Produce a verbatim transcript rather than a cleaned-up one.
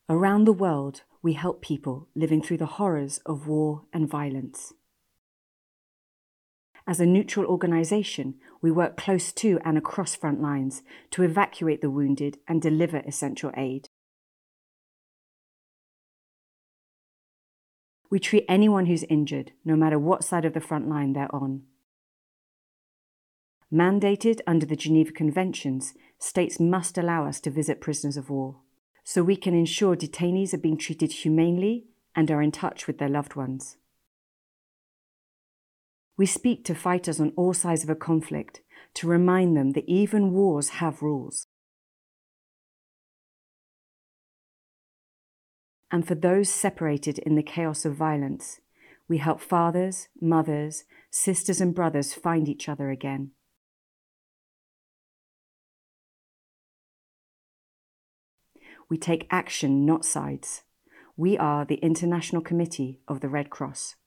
Around the world, we help people living through the horrors of war and violence. As a neutral organisation, we work close to and across front lines to evacuate the wounded and deliver essential aid. We treat anyone who's injured, no matter what side of the front line they're on. Mandated under the Geneva Conventions, states must allow us to visit prisoners of war, so we can ensure detainees are being treated humanely and are in touch with their loved ones. We speak to fighters on all sides of a conflict to remind them that even wars have rules. And for those separated in the chaos of violence, we help fathers, mothers, sisters and brothers find each other again. We take action, not sides. We are the International Committee of the Red Cross.